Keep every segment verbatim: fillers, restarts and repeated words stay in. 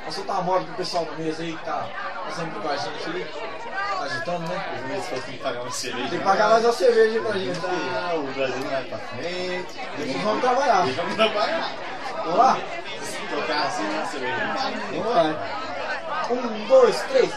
Vamos soltar uma moda pro pessoal da mesa aí que tá, tá sempre com a gente aí. Tá agitando, né? Os meses que eu tenho que pagar uma cerveja. Tem que pagar mais uma cerveja pra gente. Ah, o Brasil não vai pra frente. Depois vamos trabalhar. Vamos trabalhar. Vamos lá? Se tocar assim na cerveja, não paga. Vamos lá. Um, dois, três.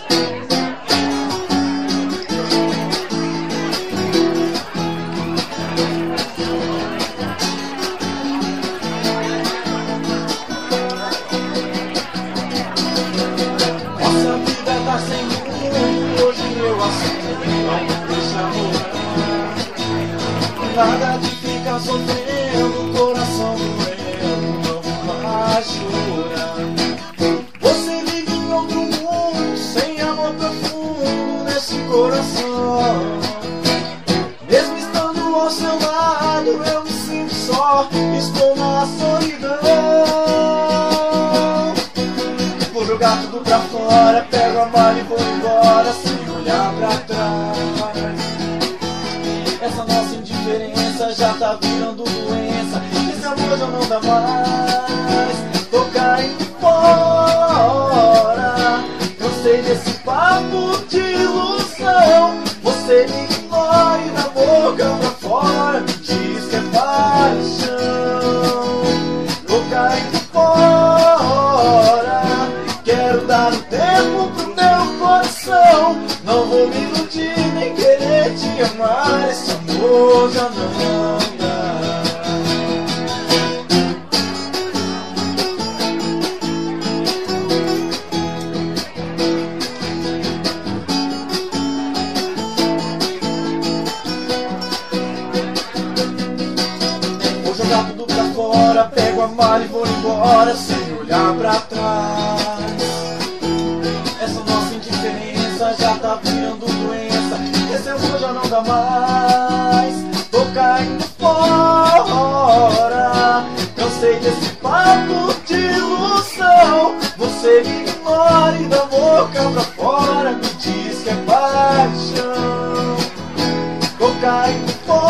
Nossa vida tá sem rumo, hoje eu aceito, não deixa morrer. Nada de ficar sofrendo, coração doendo, não vai chorar. Você vive em outro mundo, sem amor profundo nesse coração. Mesmo estando ao seu lado, eu me sinto só, estou na solidão. Vou jogar tudo pra fora, pego a mala e vou embora, sem olhar pra trás. Essa nossa indiferença já tá virando doença, esse amor já não dá mais. Tô caindo fora, cansei desse papo de ilusão. Você me ignora e da boca pra fora me diz que é paixão. Tô caindo fora, quero dar um tempo pro meu coração. Não vou me iludir nem querer te amar, esse amor já não dá. Vou jogar tudo pra fora, pego a mala e vou embora, sem olhar pra trás. Essa nossa indiferença já tá virando doença, esse amor já não dá mais. Tô caindo fora, cansei desse papo de ilusão. Você me ignora e da boca pra fora me diz que é paixão. Tô caindo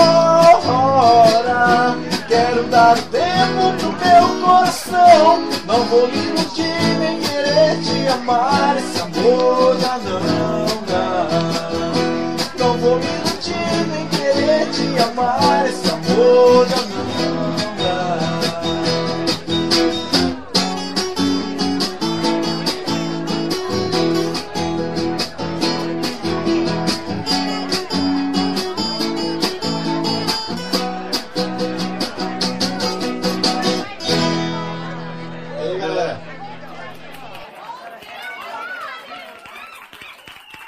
fora, quero dar tempo pro meu coração. Não vou me iludir nem querer te amar, esse amor já não dá. Não vou me iludir nem querer te amar, esse amor já não dá.